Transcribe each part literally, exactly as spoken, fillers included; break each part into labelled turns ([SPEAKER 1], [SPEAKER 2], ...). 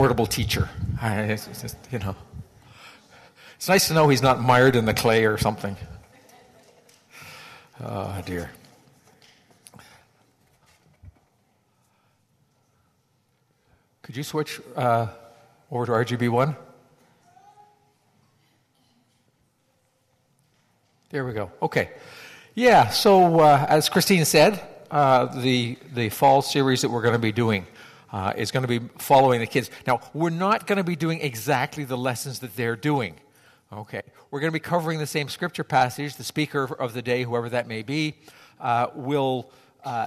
[SPEAKER 1] portable teacher. I, it's just, you know, it's nice to know he's not mired in the clay or something. Oh dear. Could you switch uh, over to R G B one? There we go. Okay. Yeah. So uh, as Christine said, uh, the the fall series that we're going to be doing. Uh, is going to be following the kids. Now, we're not going to be doing exactly the lessons that they're doing. Okay, we're going to be covering the same scripture passage. The speaker of the day, whoever that may be, uh, will uh,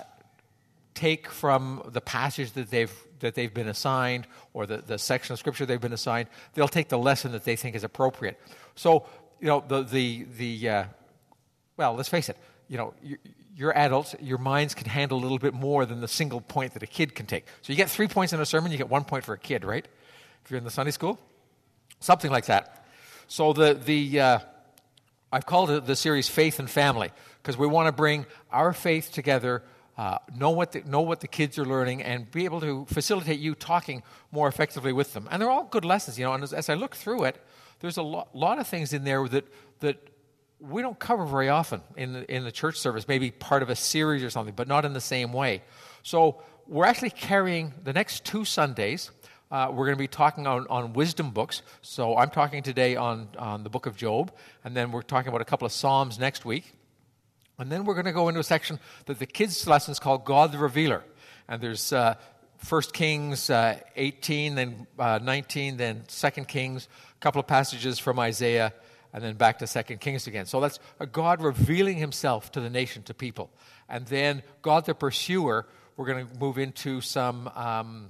[SPEAKER 1] take from the passage that they've that they've been assigned, or the, the section of scripture they've been assigned. They'll take the lesson that they think is appropriate. So, you know, the the the uh, well, let's face it. You know. You, You're adults, your minds can handle a little bit more than the single point that a kid can take. So you get three points in a sermon, you get one point for a kid, right? If you're in the Sunday school? Something like that. So the the uh, I've called it the series Faith and Family, because we want to bring our faith together, uh, know what the, know what the kids are learning, and be able to facilitate you talking more effectively with them. And they're all good lessons, you know, and as, as I look through it, there's a lot, lot of things in there that that we don't cover very often in the, in the church service, maybe part of a series or something, but not in the same way. So we're actually carrying the next two Sundays. Uh, we're going to be talking on, on wisdom books. So I'm talking today on, on the book of Job, and then we're talking about a couple of Psalms next week. And then we're going to go into a section that the kids' lesson is called God the Revealer. And there's uh, First Kings uh, eighteen, then uh, nineteen, then Second Kings, a couple of passages from Isaiah, and then back to Second Kings again. So that's a God revealing himself to the nation, to people. And then God the Pursuer, we're going to move into some um,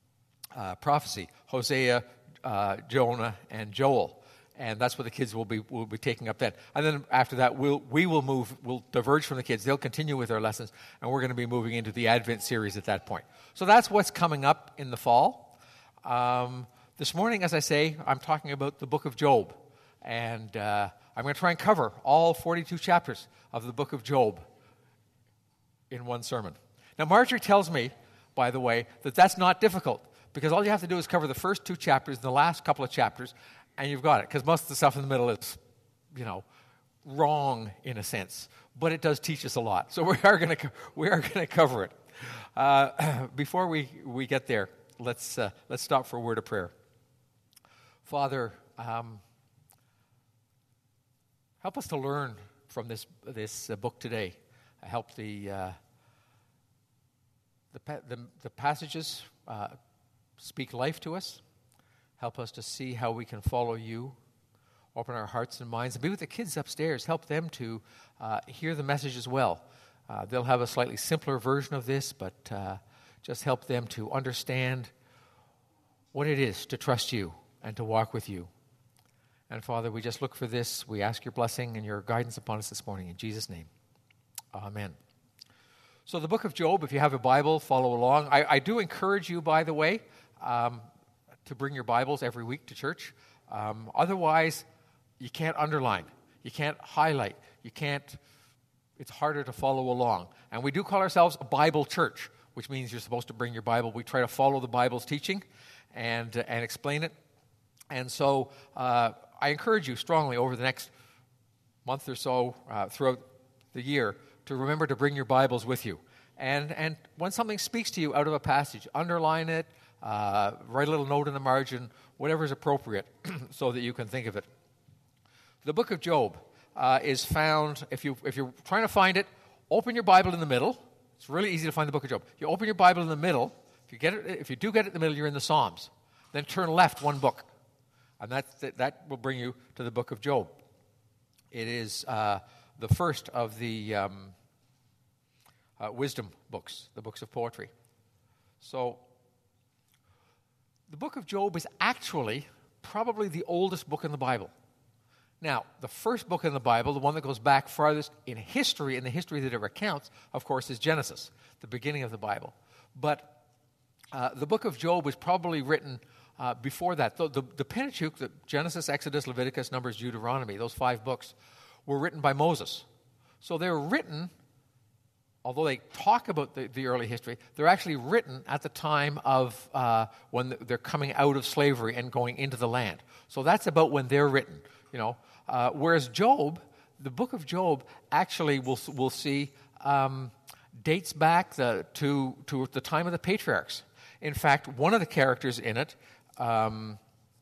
[SPEAKER 1] uh, prophecy. Hosea, uh, Jonah, and Joel. And that's what the kids will be will be taking up then. And then after that, we'll, we will move, we'll diverge from the kids. They'll continue with their lessons, and we're going to be moving into the Advent series at that point. So that's what's coming up in the fall. Um, this morning, as I say, I'm talking about the book of Job. And uh, I'm going to try and cover all forty-two chapters of the book of Job in one sermon. Now, Marjorie tells me, by the way, that that's not difficult, because all you have to do is cover the first two chapters and the last couple of chapters, and you've got it, because most of the stuff in the middle is, you know, wrong in a sense. But it does teach us a lot. So we are going to we are going to cover it. Uh, before we, we get there, let's uh, let's stop for a word of prayer. Father, um, help us to learn from this this uh, book today. Uh, help the, uh, the, pa- the the passages uh, speak life to us. Help us to see how we can follow you. Open our hearts and minds. And be with the kids upstairs. Help them to uh, hear the message as well. Uh, they'll have a slightly simpler version of this, but uh, just help them to understand what it is to trust you and to walk with you. And Father, we just look for this. We ask your blessing and your guidance upon us this morning. In Jesus' name, amen. So the book of Job, if you have a Bible, follow along. I, I do encourage you, by the way, um, to bring your Bibles every week to church. Um, otherwise, you can't underline. You can't highlight. You can't, it's harder to follow along. And we do call ourselves a Bible church, which means you're supposed to bring your Bible. We try to follow the Bible's teaching and, uh, and explain it. And so uh, I encourage you strongly over the next month or so uh, throughout the year to remember to bring your Bibles with you. And and when something speaks to you out of a passage, underline it, uh, write a little note in the margin, whatever is appropriate so that you can think of it. The book of Job uh, is found, if, you, if you're trying to find it, open your Bible in the middle. It's really easy to find the book of Job. You open your Bible in the middle. If you get it, if you do get it in the middle, you're in the Psalms. Then turn left one book. And that, that will bring you to the book of Job. It is uh, the first of the um, uh, wisdom books, the books of poetry. So the book of Job is actually probably the oldest book in the Bible. Now, the first book in the Bible, the one that goes back farthest in history, in the history that it recounts, of course, is Genesis, the beginning of the Bible. But uh, the book of Job was probably written Uh, before that. The, the, the Pentateuch, the Genesis, Exodus, Leviticus, Numbers, Deuteronomy, those five books were written by Moses. So they were written although they talk about the, the early history, they're actually written at the time of uh, when they're coming out of slavery and going into the land. So that's about when they're written, you know. Uh, whereas Job, the book of Job, actually we'll, we'll see um, dates back the, to, to the time of the patriarchs. In fact, one of the characters in it, um,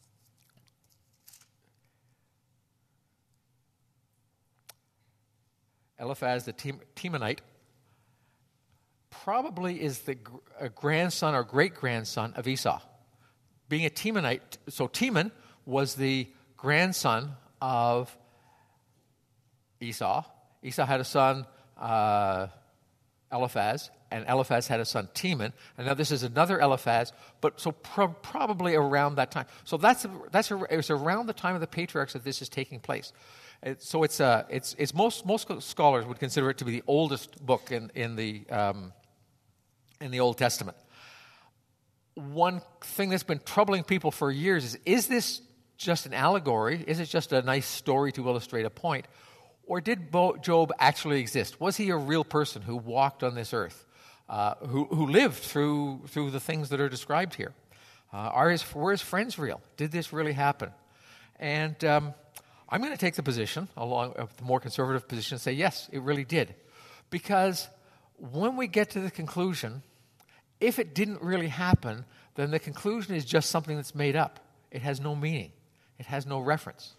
[SPEAKER 1] Eliphaz the Temanite, probably is the gr- a grandson or great-grandson of Esau. Being a Temanite, so Teman was the grandson of Esau. Esau had a son, uh, Eliphaz, and Eliphaz had a son, Teman. And now this is another Eliphaz, but so pro- probably around that time. So that's that's a, it was around the time of the patriarchs that this is taking place. It, so it's uh, it's it's most most scholars would consider it to be the oldest book in in the um, in the Old Testament. One thing that's been troubling people for years is: is this just an allegory? Is it just a nice story to illustrate a point? Or did Job actually exist? Was he a real person who walked on this earth, uh, who, who lived through through the things that are described here? Uh, are his, were his friends real? Did this really happen? And um, I'm going to take the position, along with the more conservative position, and say, yes, it really did. Because when we get to the conclusion, if it didn't really happen, then the conclusion is just something that's made up. It has no meaning. It has no reference.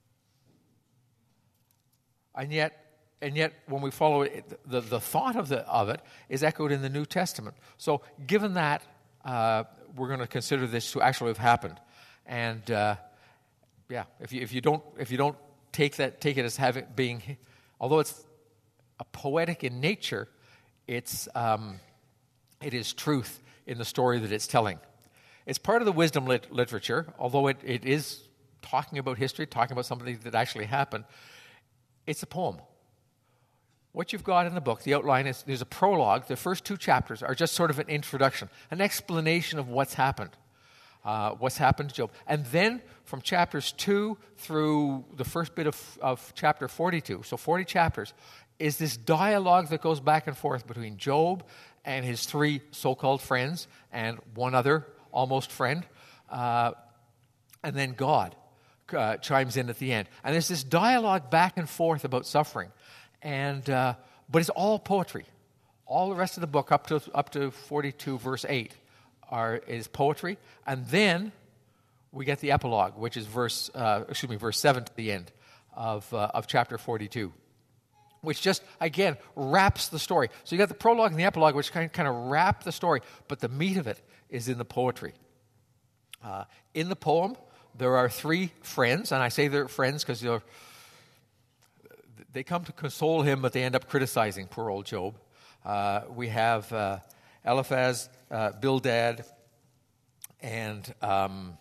[SPEAKER 1] And yet, and yet, when we follow it, the, the thought of, the, of it is echoed in the New Testament. So given that, uh, we're going to consider this to actually have happened. And uh, yeah, if you, if you don't if you don't take that take it as having being, although it's a poetic in nature, it's um, it is truth in the story that it's telling. It's part of the wisdom lit- literature, although it, it is talking about history, talking about something that actually happened. It's a poem. What you've got in the book, the outline is there's a prologue. The first two chapters are just sort of an introduction, an explanation of what's happened, uh, what's happened to Job. And then from chapters two through the first bit of, of chapter forty-two, so forty chapters, is this dialogue that goes back and forth between Job and his three so-called friends and one other almost friend, uh, and then God. Uh, chimes in at the end. And there's this dialogue back and forth about suffering. And uh, but it's all poetry. All the rest of the book, up to up to forty-two, verse eight, are is poetry. And then we get the epilogue, which is verse uh, excuse me, verse seven to the end of uh, of chapter forty-two, which just again wraps the story. So you got the prologue and the epilogue, which kind of, kind of wrap the story, but the meat of it is in the poetry. Uh, in the poem, there are three friends, and I say they're friends because they're they come to console him, but they end up criticizing poor old Job. Uh, we have uh, Eliphaz, uh, Bildad, and um,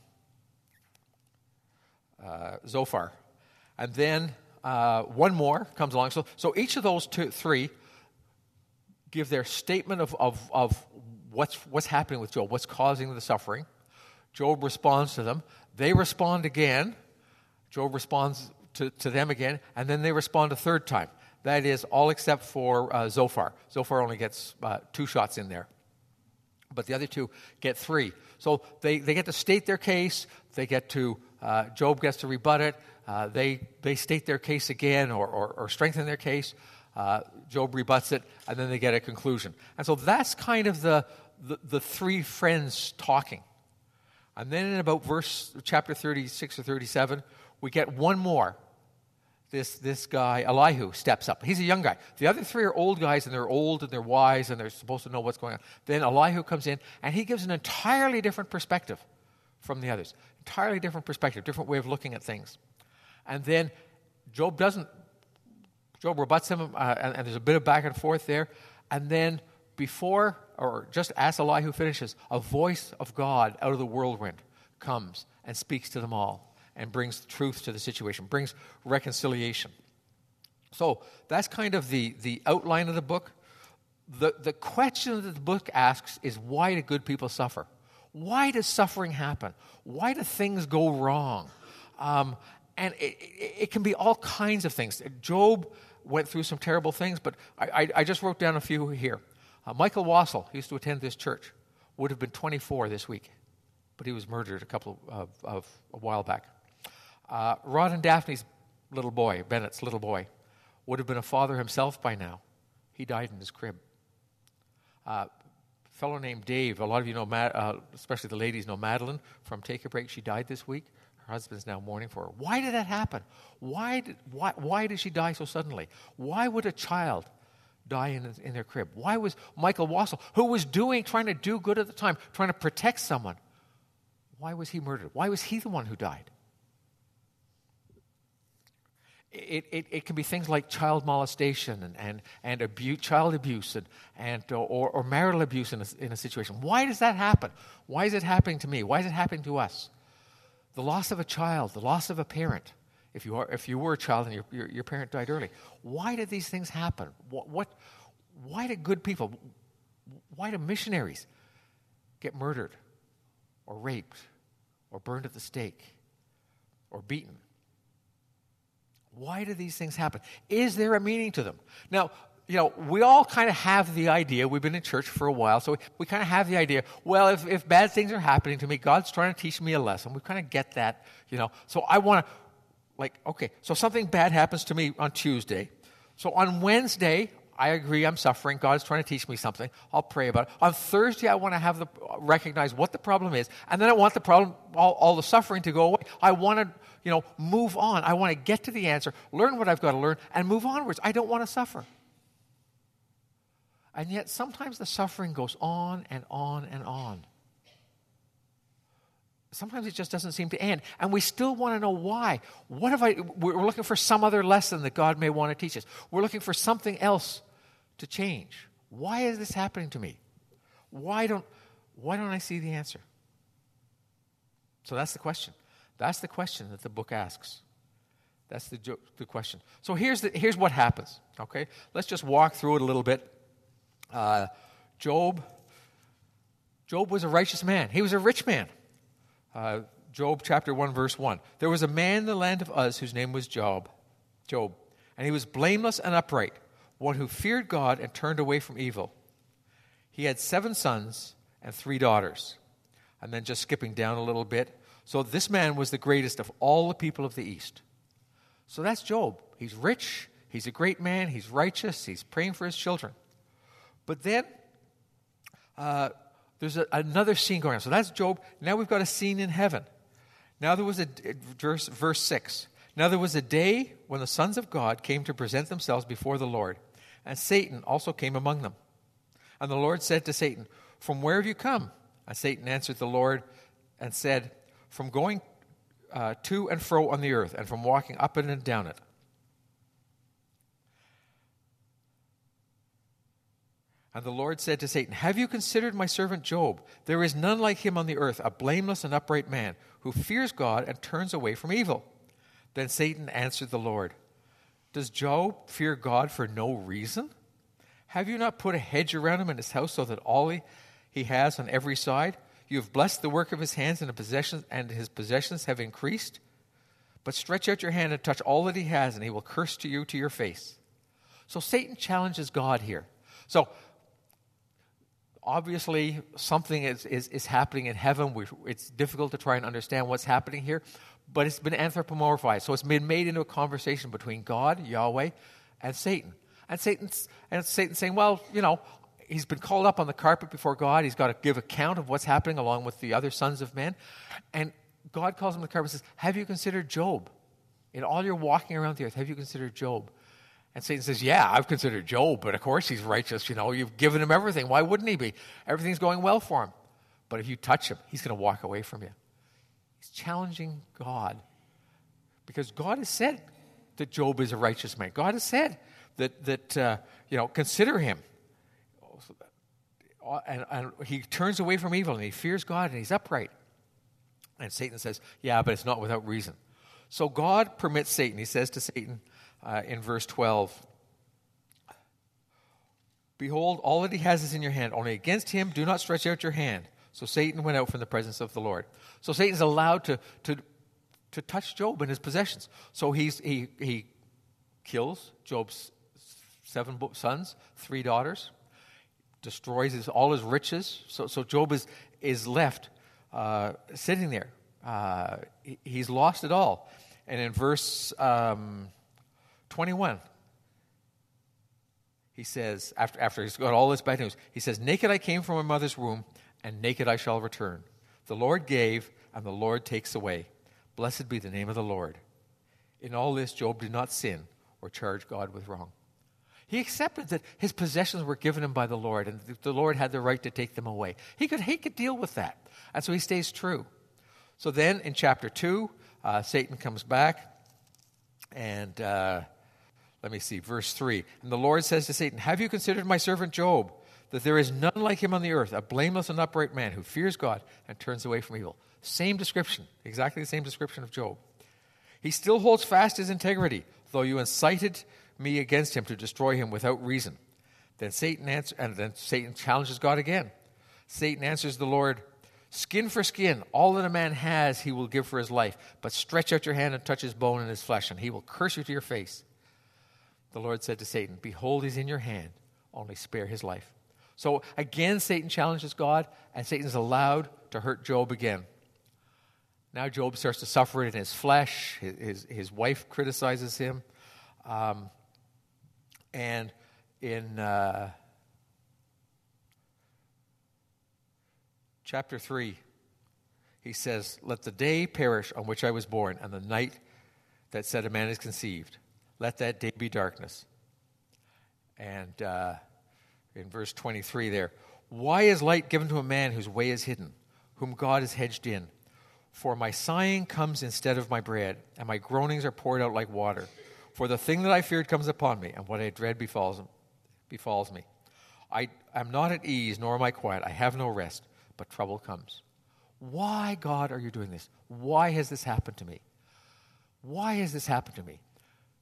[SPEAKER 1] uh, Zophar. And then uh, one more comes along. So, so each of those two, three give their statement of, of, of what's, what's happening with Job, what's causing the suffering. Job responds to them. They respond again. Job responds to, to them again, and then they respond a third time. That is, all except for uh, Zophar. Zophar only gets uh, two shots in there, but the other two get three. So they, they get to state their case. They get to, uh, Job gets to rebut it. Uh, they they state their case again or, or, or strengthen their case. Uh, Job rebuts it, and then they get a conclusion. And so that's kind of the the, the three friends talking. And then in about verse chapter thirty-six or thirty-seven, we get one more. This this guy, Elihu, steps up. He's a young guy. The other three are old guys, and they're old, and they're wise, and they're supposed to know what's going on. Then Elihu comes in, and he gives an entirely different perspective from the others. Entirely different perspective, different way of looking at things. And then Job doesn't, Job rebuts him, uh, and, and there's a bit of back and forth there. And then before, or just as Elihu finishes, a voice of God out of the whirlwind comes and speaks to them all and brings truth to the situation, brings reconciliation. So that's kind of the, the outline of the book. The, the question that the book asks is, why do good people suffer? Why does suffering happen? Why do things go wrong? Um, and it, it, it can be all kinds of things. Job went through some terrible things, but I, I, I just wrote down a few here. Uh, Michael Wassel, who used to attend this church, would have been twenty-four this week, but he was murdered a couple of, of a while back. Uh, Rod and Daphne's little boy, Bennett's little boy, would have been a father himself by now. He died in his crib. Uh, a fellow named Dave, a lot of you know, Mad, uh, especially the ladies know Madeline from Take a Break. She died this week. Her husband's now mourning for her. Why did that happen? Why did, why, why did she die so suddenly? Why would a child die in, in their crib? Why was Michael Wassel, who was doing, trying to do good at the time, trying to protect someone, why was he murdered? Why was he the one who died? It, it, it can be things like child molestation and, and, and abuse, child abuse and, and, or, or marital abuse in a, in a situation. Why does that happen? Why is it happening to me? Why is it happening to us? The loss of a child, the loss of a parent. If you are, if you were a child and your, your, your parent died early, why did these things happen? What, what, why do good people, why do missionaries get murdered or raped or burned at the stake or beaten? Why do these things happen? Is there a meaning to them? Now, you know, we all kind of have the idea, we've been in church for a while, so we, we kind of have the idea, well, if, if bad things are happening to me, God's trying to teach me a lesson. We kind of get that, you know. So I want to, like, okay, so something bad happens to me on Tuesday. So on Wednesday, I agree I'm suffering. God's trying to teach me something. I'll pray about it. On Thursday, I want to have the recognize what the problem is, and then I want the problem, all, all the suffering to go away. I want to, you know, move on. I want to get to the answer, learn what I've got to learn, and move onwards. I don't want to suffer. And yet, sometimes the suffering goes on and on and on. Sometimes it just doesn't seem to end, and we still want to know why. What have I? We're looking for some other lesson that God may want to teach us. We're looking for something else to change. Why is this happening to me? Why don't Why don't I see the answer? So that's the question. That's the question that the book asks. That's the jo- the question. So here's the here's what happens. Okay, let's just walk through it a little bit. Uh, Job. Job was a righteous man. He was a rich man. Uh, Job chapter one, verse one. There was a man in the land of Uz whose name was Job. Job. And he was blameless and upright, one who feared God and turned away from evil. He had seven sons and three daughters. And then just skipping down a little bit. So this man was the greatest of all the people of the East. So that's Job. He's rich. He's a great man. He's righteous. He's praying for his children. But then uh, there's a, another scene going on. So that's Job. Now we've got a scene in heaven. Now there was a, verse, verse six. Now there was a day when the sons of God came to present themselves before the Lord, and Satan also came among them. And the Lord said to Satan, "From where have you come?" And Satan answered the Lord and said, "From going uh, to and fro on the earth, and from walking up and down it." And the Lord said to Satan, "Have you considered my servant Job? There is none like him on the earth, a blameless and upright man, who fears God and turns away from evil." Then Satan answered the Lord, "Does Job fear God for no reason? Have you not put a hedge around him and his house so that all he, he has on every side? You have blessed the work of his hands, and, possessions, and his possessions have increased. But stretch out your hand and touch all that he has, and he will curse to you to your face." So Satan challenges God here. So obviously, something is, is, is happening in heaven. We, it's difficult to try and understand what's happening here, but it's been anthropomorphized. So it's been made into a conversation between God, Yahweh, and Satan. And Satan's, and Satan's saying, well, you know, he's been called up on the carpet before God. He's got to give account of what's happening along with the other sons of men. And God calls him to the carpet and says, "Have you considered Job? In all your walking around the earth, have you considered Job?" And Satan says, "Yeah, I've considered Job, but of course he's righteous. You know, you've given him everything. Why wouldn't he be? Everything's going well for him. But if you touch him, he's going to walk away from you." He's challenging God, because God has said that Job is a righteous man. God has said that, that uh, you know, consider him. And, and he turns away from evil, and he fears God, and he's upright. And Satan says, "Yeah, but it's not without reason." So God permits Satan. He says to Satan uh, in verse twelve, "Behold, all that he has is in your hand. Only against him do not stretch out your hand." So Satan went out from the presence of the Lord. So Satan's allowed to, to to touch Job and his possessions. So he's, he, he kills Job's seven sons, three daughters, destroys his, all his riches. So, so Job is, is left uh, sitting there. Uh, he, he's lost it all. And in verse um, twenty-one, he says, after, after he's got all this bad news, he says, naked I came from my mother's womb, and naked I shall return. The Lord gave, and the Lord takes away. Blessed be the name of the Lord. In all this, Job did not sin or charge God with wrong. He accepted that his possessions were given him by the Lord, and the Lord had the right to take them away. He could, he could deal with that. And so he stays true. So then in chapter two, uh, Satan comes back, and uh, let me see, verse three. And the Lord says to Satan, have you considered my servant Job, that there is none like him on the earth, a blameless and upright man who fears God and turns away from evil? Same description, exactly the same description of Job. He still holds fast his integrity, though you incited me against him to destroy him without reason. Then Satan answer, and then Satan challenges God again. Satan answers the Lord, skin for skin, all that a man has he will give for his life, but stretch out your hand and touch his bone and his flesh, and he will curse you to your face. The Lord said to Satan, behold, he's in your hand, only spare his life. So again, Satan challenges God, and Satan is allowed to hurt Job again. Now Job starts to suffer it in his flesh. His, his, his wife criticizes him. Um, and in uh, chapter three, he says, let the day perish on which I was born, and the night that said a man is conceived. Let that day be darkness. And uh, in verse twenty-three there, why is light given to a man whose way is hidden, whom God has hedged in? For my sighing comes instead of my bread, and my groanings are poured out like water. For the thing that I feared comes upon me, and what I dread befalls, befalls me. I am not at ease, nor am I quiet. I have no rest, but trouble comes. Why, God, are you doing this? Why has this happened to me? Why has this happened to me?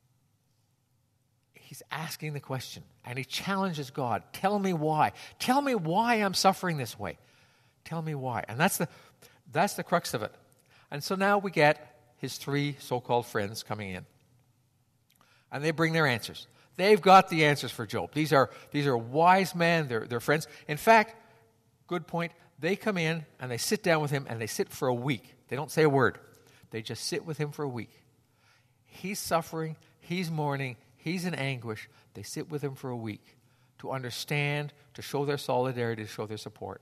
[SPEAKER 1] He's asking the question, and he challenges God. Tell me why. Tell me why I'm suffering this way. Tell me why. And that's the that's the crux of it. And so now we get his three so-called friends coming in. And they bring their answers. They've got the answers for Job. These are these are wise men. They're, they're friends. In fact, good point, they come in and they sit down with him, and they sit for a week. They don't say a word. They just sit with him for a week. He's suffering. He's mourning. He's in anguish. They sit with him for a week to understand, to show their solidarity, to show their support.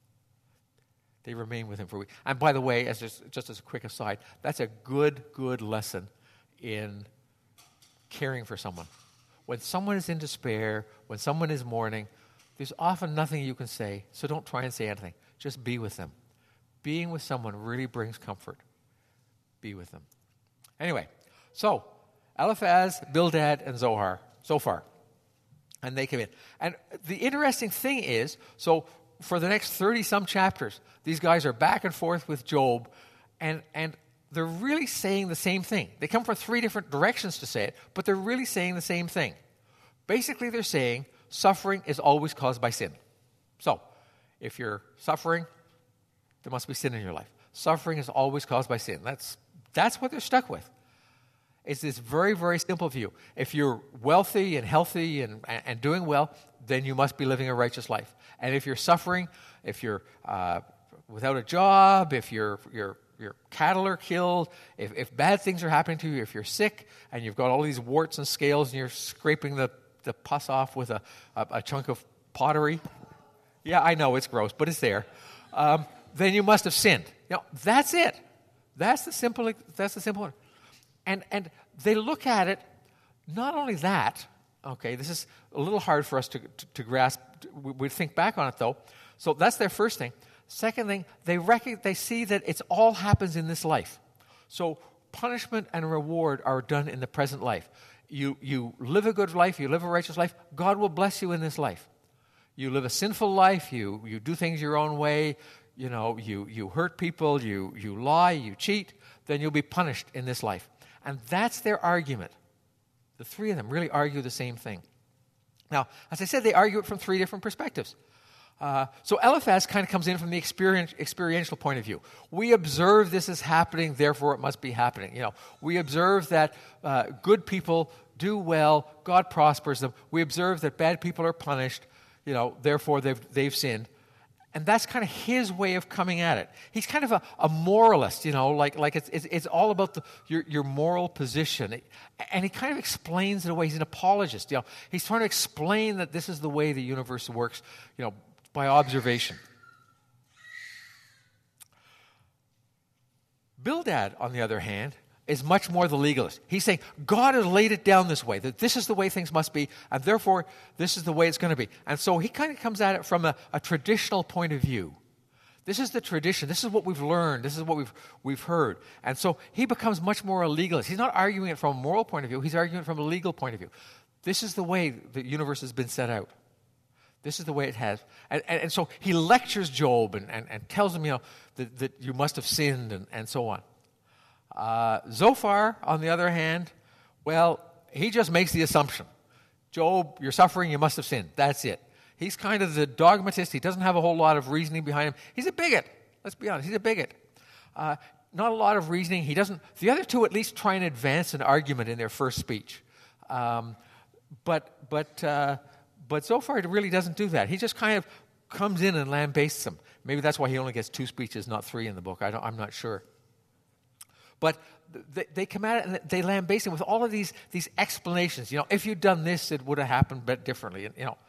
[SPEAKER 1] They remain with him for a week. And by the way, as just, just as a quick aside, that's a good, good lesson in caring for someone. When someone is in despair, when someone is mourning, there's often nothing you can say, so don't try and say anything. Just be with them. Being with someone really brings comfort. Be with them. Anyway, so Eliphaz, Bildad, and Zohar, so far. And they come in. And the interesting thing is, so for the next thirty-some chapters, these guys are back and forth with Job, and, and they're really saying the same thing. They come from three different directions to say it, but they're really saying the same thing. Basically, they're saying suffering is always caused by sin. So, if you're suffering, there must be sin in your life. Suffering is always caused by sin. That's, that's what they're stuck with. It's this very, very simple view. If you're wealthy and healthy and, and doing well, then you must be living a righteous life. And if you're suffering, if you're uh, without a job, if your your your cattle are killed, if, if bad things are happening to you, if you're sick and you've got all these warts and scales and you're scraping the, the pus off with a, a, a chunk of pottery, yeah, I know it's gross, but it's there, um, then you must have sinned. You know, that's it. That's the simple. That's the simple one. And and they look at it, not only that, okay, this is a little hard for us to, to, to grasp. We, we think back on it, though. So that's their first thing. Second thing, they rec- they see that it's all happens in this life. So punishment and reward are done in the present life. You, you live a good life, you live a righteous life, God will bless you in this life. You live a sinful life, you, you do things your own way, you know, you, you hurt people, you, you lie, you cheat, then you'll be punished in this life. And that's their argument. The three of them really argue the same thing. Now, as I said, they argue it from three different perspectives. Uh, so Eliphaz kind of comes in from the experience, experiential point of view. We observe this is happening, therefore it must be happening. You know, we observe that uh, good people do well, God prospers them. We observe that bad people are punished, you know, therefore they've they've sinned. And that's kind of his way of coming at it. He's kind of a, a moralist, you know, like like it's it's, it's all about the, your your moral position. And he kind of explains it away. He's an apologist, you know. He's trying to explain that this is the way the universe works, you know, by observation. Bildad, on the other hand, is much more the legalist. He's saying, God has laid it down this way, that this is the way things must be, and therefore this is the way it's going to be. And so he kind of comes at it from a, a traditional point of view. This is the tradition. This is what we've learned. This is what we've we've heard. And so he becomes much more a legalist. He's not arguing it from a moral point of view. He's arguing it from a legal point of view. This is the way the universe has been set out. This is the way it has. And, and, and so he lectures Job and, and, and tells him, you know, that, that you must have sinned and, and so on. Uh, Zophar, on the other hand, well, he just makes the assumption. Job, you're suffering, you must have sinned. That's it. He's kind of the dogmatist. He doesn't have a whole lot of reasoning behind him. He's a bigot. Let's be honest. He's a bigot. Uh, not a lot of reasoning. He doesn't. The other two at least try and advance an argument in their first speech. Um, but, but, uh, But Zophar really doesn't do that. He just kind of comes in and lambastes them. Maybe that's why he only gets two speeches, not three in the book. I don't, I'm not sure. But they, they come at it and they lambaste him with all of these, these explanations. You know, if you'd done this, it would have happened but differently. And, you know.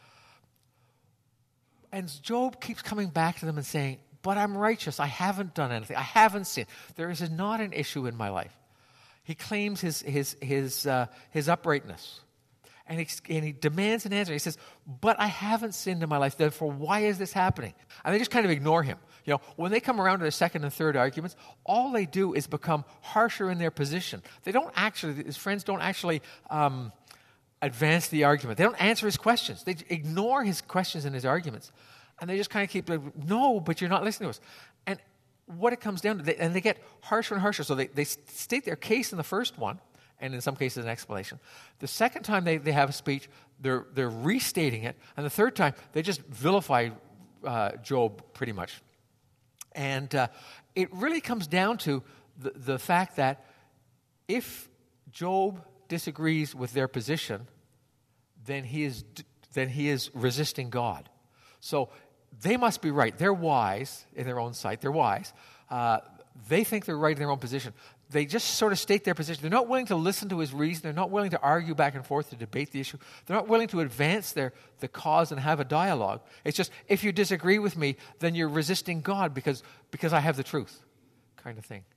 [SPEAKER 1] And Job keeps coming back to them and saying, but I'm righteous. I haven't done anything. I haven't sinned. There is not an issue in my life. He claims his, his, his, uh, his uprightness. And he, and he demands an answer. He says, but I haven't sinned in my life, therefore why is this happening? And they just kind of ignore him. You know, when they come around to the second and third arguments, all they do is become harsher in their position. They don't actually, his friends don't actually um, advance the argument. They don't answer his questions. They ignore his questions and his arguments. And they just kind of keep like, no, but you're not listening to us. And what it comes down to, they, and they get harsher and harsher. So they, they state their case in the first one, and in some cases an explanation. The second time they, they have a speech, they're, they're restating it. And the third time, they just vilify uh, Job pretty much. And uh, it really comes down to the, the fact that if Job disagrees with their position, then he is then he is resisting God. So they must be right. They're wise in their own sight. They're wise. Uh, they think they're right in their own position. They just sort of state their position. They're not willing to listen to his reason. They're not willing to argue back and forth to debate the issue. They're not willing to advance their the cause and have a dialogue. It's just, if you disagree with me, then you're resisting God because, because I have the truth, kind of thing.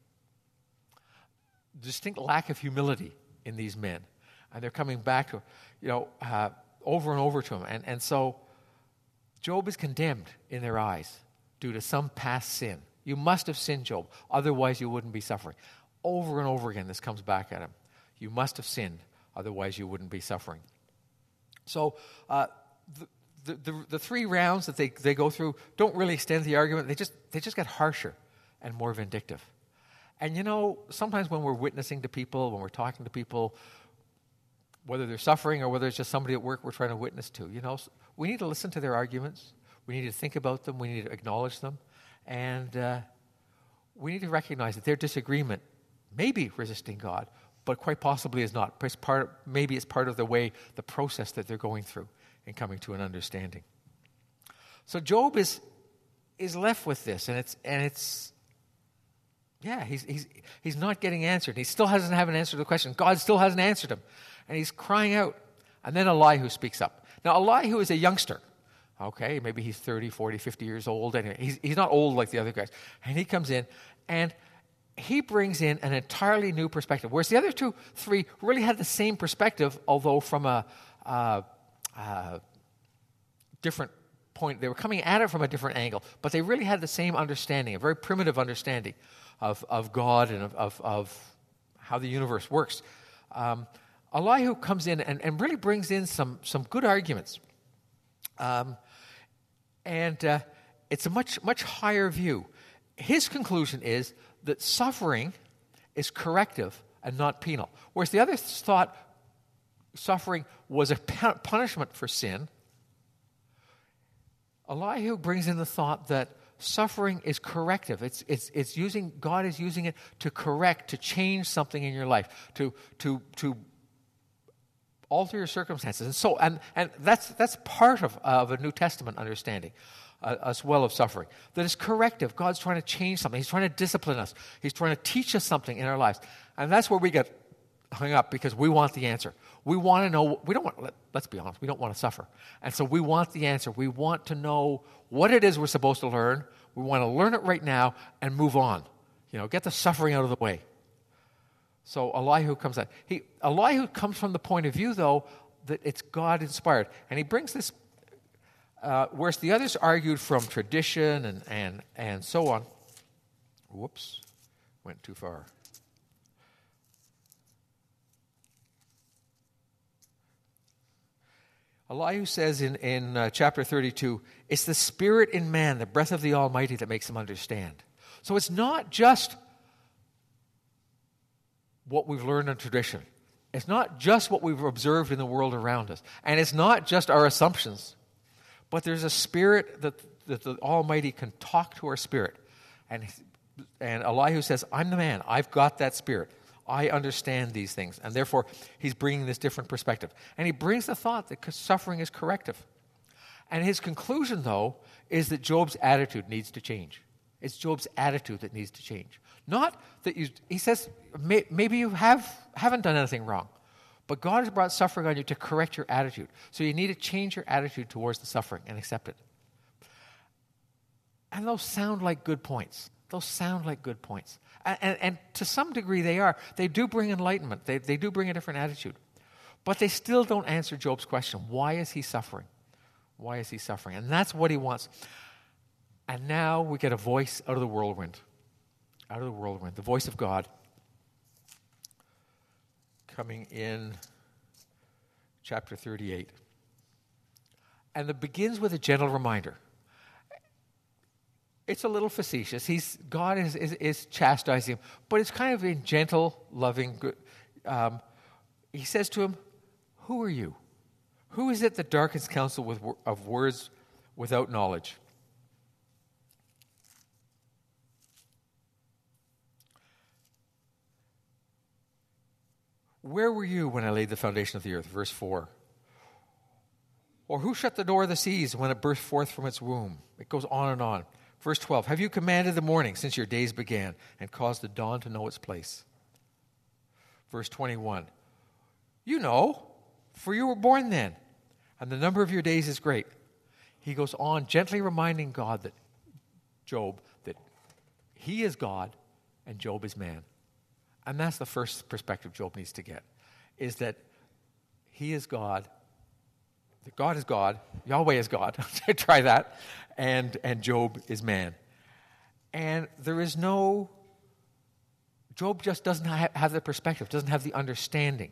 [SPEAKER 1] Distinct lack of humility in these men. And they're coming back to, you know, uh, over and over to him. And, and so Job is condemned in their eyes due to some past sin. You must have sinned, Job. Otherwise, you wouldn't be suffering. Over and over again, this comes back at him. You must have sinned, otherwise you wouldn't be suffering. So uh, the, the, the, the three rounds that they, they go through don't really extend the argument. They just, they just get harsher and more vindictive. And you know, sometimes when we're witnessing to people, when we're talking to people, whether they're suffering or whether it's just somebody at work we're trying to witness to, you know, we need to listen to their arguments. We need to think about them. We need to acknowledge them. And uh, we need to recognize that their disagreement may be resisting God, but quite possibly is not. It's part, maybe it's part of the way, the process that they're going through in coming to an understanding. So Job is is left with this, and it's and it's yeah, he's he's he's not getting answered. He still hasn't have an answer to the question. God still hasn't answered him, and he's crying out. And then Elihu speaks up. Now Elihu is a youngster. Okay, maybe he's thirty, forty, fifty years old. Anyway, he's he's not old like the other guys. And he comes in, and he brings in an entirely new perspective, whereas the other two, three really had the same perspective, although from a uh, uh, different point. They were coming at it from a different angle, but they really had the same understanding, a very primitive understanding of, of God and of, of, of how the universe works. Um, Elihu comes in and, and really brings in some, some good arguments. Um, and uh, it's a much, much higher view. His conclusion is that suffering is corrective and not penal. Whereas the others thought suffering was a punishment for sin, Elihu brings in the thought that suffering is corrective. It's, it's, it's using, God is using it to correct, to change something in your life, to, to, to alter your circumstances. And so, and, and that's, that's part of, of a New Testament understanding uh, as well of suffering. That it's corrective. God's trying to change something. He's trying to discipline us. He's trying to teach us something in our lives. And that's where we get hung up, because we want the answer. We want to know, we don't want, let, let's be honest, we don't want to suffer. And so we want the answer. We want to know what it is we're supposed to learn. We want to learn it right now and move on. You know, get the suffering out of the way. So Elihu comes out. He, Elihu comes from the point of view, though, that it's God-inspired. And he brings this, uh, whereas the others argued from tradition and, and, and so on. Whoops, went too far. Elihu says in, in uh, chapter thirty-two, it's the spirit in man, the breath of the Almighty, that makes him understand. So it's not just what we've learned in tradition. It's not just what we've observed in the world around us. And it's not just our assumptions. But there's a spirit that, that the Almighty can talk to our spirit. And, and Elihu says, I'm the man. I've got that spirit. I understand these things. And therefore, he's bringing this different perspective. And he brings the thought that suffering is corrective. And his conclusion, though, is that Job's attitude needs to change. It's Job's attitude that needs to change. Not that you, he says, may, maybe you have, haven't done anything wrong, but God has brought suffering on you to correct your attitude. So you need to change your attitude towards the suffering and accept it. And those sound like good points. Those sound like good points. And, and, and to some degree they are. They do bring enlightenment. They, they do bring a different attitude. But they still don't answer Job's question. Why is he suffering? Why is he suffering? And that's what he wants. And now we get a voice out of the whirlwind. Out of the whirlwind. The voice of God. Coming in chapter thirty-eight. And it begins with a gentle reminder. It's a little facetious. He's, God is, is, is chastising him, but it's kind of in gentle, loving. Good. Um, he says to him, who are you? Who is it that darkens counsel with, of words without knowledge? Where were you when I laid the foundation of the earth? Verse four. Or who shut the door of the seas when it burst forth from its womb? It goes on and on. Verse twelve, have you commanded the morning since your days began and caused the dawn to know its place? Verse twenty-one, you know, for you were born then, and the number of your days is great. He goes on gently reminding God that, Job, that he is God and Job is man. And that's the first perspective Job needs to get, is that he is God, that God is God, Yahweh is God, try that, and, and Job is man. And there is no, Job just doesn't ha- have the perspective, doesn't have the understanding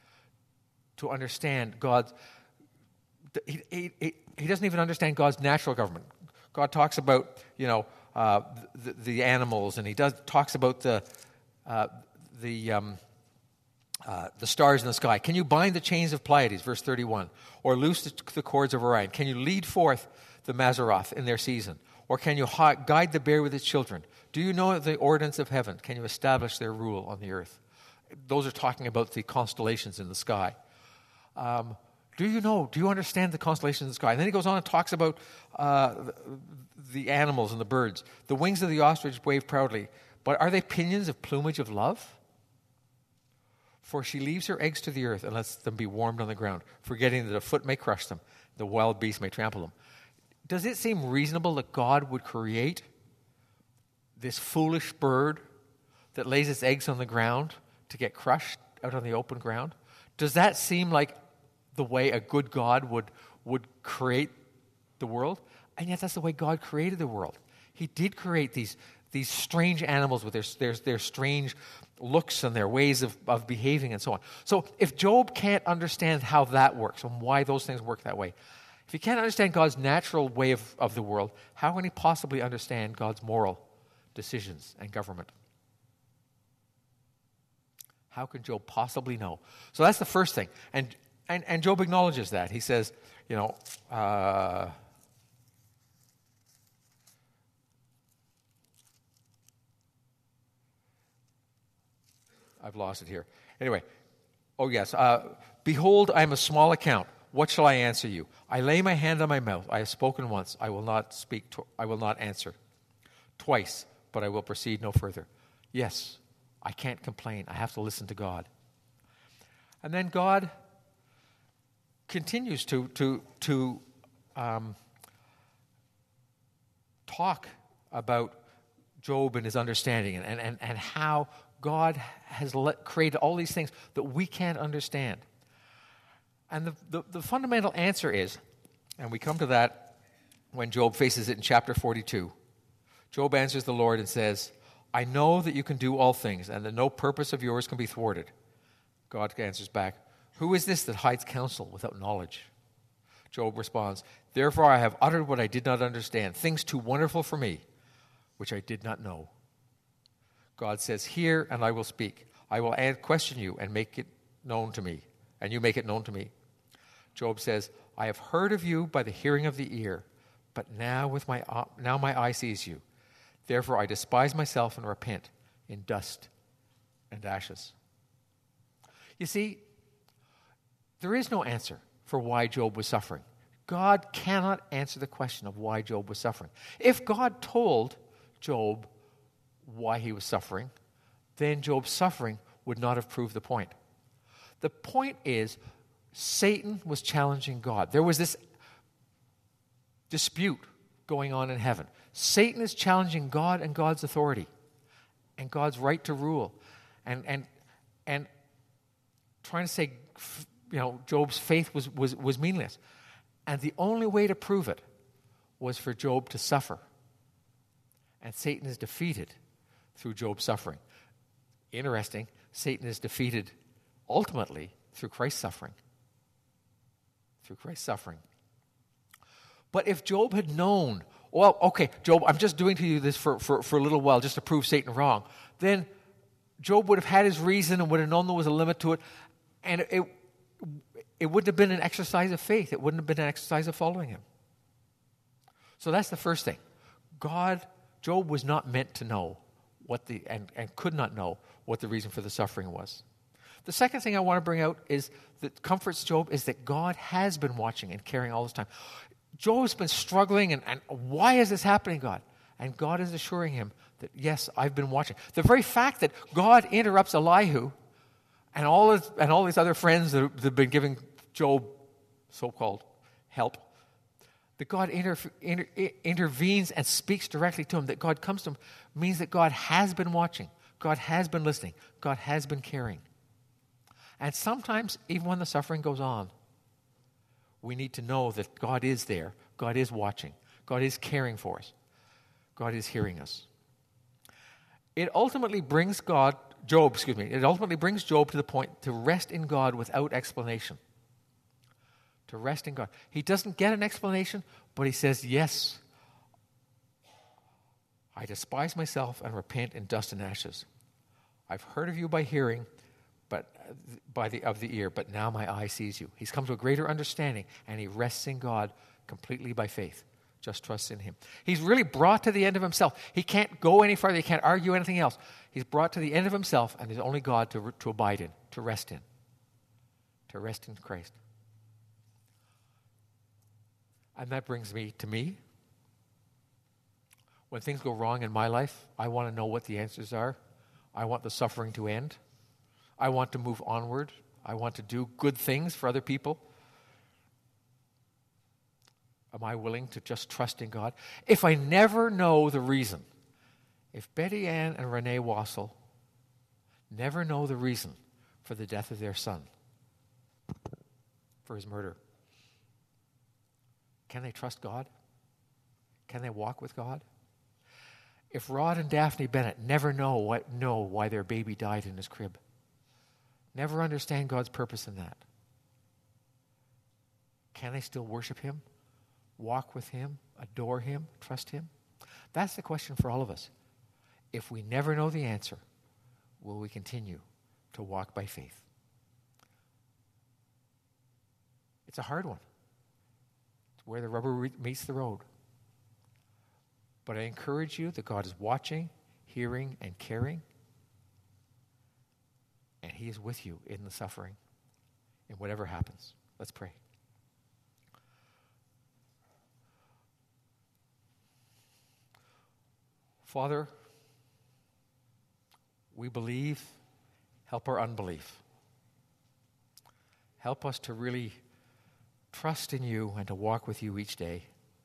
[SPEAKER 1] to understand God's, he, he, he, he doesn't even understand God's natural government. God talks about, you know, uh, the, the animals, and he does talks about the, uh, the, um, uh, the stars in the sky. Can you bind the chains of Pleiades, verse thirty-one, or loose the, the cords of Orion? Can you lead forth the Mazzaroth in their season? Or can you ha- guide the bear with its children? Do you know the ordinance of heaven? Can you establish their rule on the earth? Those are talking about the constellations in the sky. Um, do you know, do you understand the constellations in the sky? And then he goes on and talks about uh, the, the animals and the birds. The wings of the ostrich wave proudly, but are they pinions of plumage of love? For she leaves her eggs to the earth and lets them be warmed on the ground, forgetting that a foot may crush them, the wild beast may trample them. Does it seem reasonable that God would create this foolish bird that lays its eggs on the ground to get crushed out on the open ground? Does that seem like the way a good God would, would create the world? And yet that's the way God created the world. He did create these, these strange animals with their, their, their strange looks and their ways of, of behaving and so on. So if Job can't understand how that works and why those things work that way, if he can't understand God's natural way of, of the world, how can he possibly understand God's moral decisions and government? How can Job possibly know? So that's the first thing. And and, and Job acknowledges that. He says, you know, uh, I've lost it here. Anyway, oh yes. Uh, Behold, I am a small account. What shall I answer you? I lay my hand on my mouth. I have spoken once. I will not speak. Tw- I will not answer. Twice, but I will proceed no further. Yes, I can't complain. I have to listen to God. And then God continues to to to um, talk about Job and his understanding, and and and how God has let, created all these things that we can't understand. And the, the, the fundamental answer is, and we come to that when Job faces it in chapter forty-two. Job answers the Lord and says, I know that you can do all things, and that no purpose of yours can be thwarted. God answers back, who is this that hides counsel without knowledge? Job responds, therefore I have uttered what I did not understand, things too wonderful for me, which I did not know. God says, hear, and I will speak. I will question you and make it known to me, and you make it known to me. Job says, I have heard of you by the hearing of the ear, but now with my uh, now my eye sees you. Therefore I despise myself and repent in dust and ashes. You see, there is no answer for why Job was suffering. God cannot answer the question of why Job was suffering. If God told Job why he was suffering, then Job's suffering would not have proved the point. The point is, Satan was challenging God. There was this dispute going on in heaven. Satan is challenging God and God's authority and God's right to rule, and and and trying to say, you know, Job's faith was was was meaningless. And the only way to prove it was for Job to suffer. And Satan is defeated through Job's suffering. Interesting, Satan is defeated ultimately through Christ's suffering. Through Christ's suffering. But if Job had known, well, okay, Job, I'm just doing to you this for, for, for a little while just to prove Satan wrong, then Job would have had his reason and would have known there was a limit to it, and it, it wouldn't have been an exercise of faith. It wouldn't have been an exercise of following him. So that's the first thing. God, Job was not meant to know what the, and, and could not know what the reason for the suffering was. The second thing I want to bring out is that comforts Job is that God has been watching and caring all this time. Job's been struggling, and, and why is this happening, God? And God is assuring him that, yes, I've been watching. The very fact that God interrupts Elihu and all his, and all these other friends that have been giving Job so-called help, that God inter, inter, intervenes and speaks directly to him, that God comes to him, means that God has been watching. God has been listening. God has been caring. And sometimes, even when the suffering goes on, we need to know that God is there. God is watching. God is caring for us. God is hearing us. It ultimately brings God, Job, excuse me, it ultimately brings Job to the point to rest in God without explanation. To rest in God. He doesn't get an explanation, but he says, yes, I despise myself and repent in dust and ashes. I've heard of you by hearing, but by the of the ear, but now my eye sees you. He's come to a greater understanding, and he rests in God completely by faith. Just trusts in him. He's really brought to the end of himself. He can't go any farther. He can't argue anything else. He's brought to the end of himself, and there's only God to, to abide in, to rest in. To rest in Christ. And that brings me to me. When things go wrong in my life, I want to know what the answers are. I want the suffering to end. I want to move onward. I want to do good things for other people. Am I willing to just trust in God? If I never know the reason, if Betty Ann and Renee Wassel never know the reason for the death of their son, for his murder, can they trust God? Can they walk with God? If Rod and Daphne Bennett never know what know why their baby died in his crib, never understand God's purpose in that, can they still worship him, walk with him, adore him, trust him? That's the question for all of us. If we never know the answer, will we continue to walk by faith? It's a hard one. It's where the rubber re- meets the road. But I encourage you that God is watching, hearing, and caring. he is with you in the suffering, in whatever happens. Let's pray. Father, we believe. Help our unbelief. Help us to really trust in you and to walk with you each day.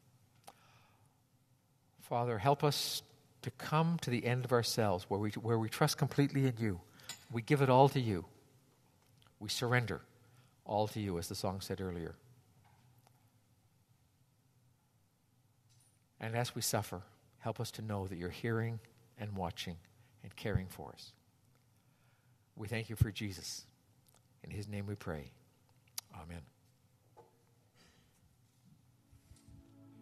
[SPEAKER 1] Father, help us to come to the end of ourselves where we, where we trust completely in you. We give it all to you. We surrender all to you, as the song said earlier. And as we suffer, help us to know that you're hearing and watching and caring for us. We thank you for Jesus. In his name we pray. Amen.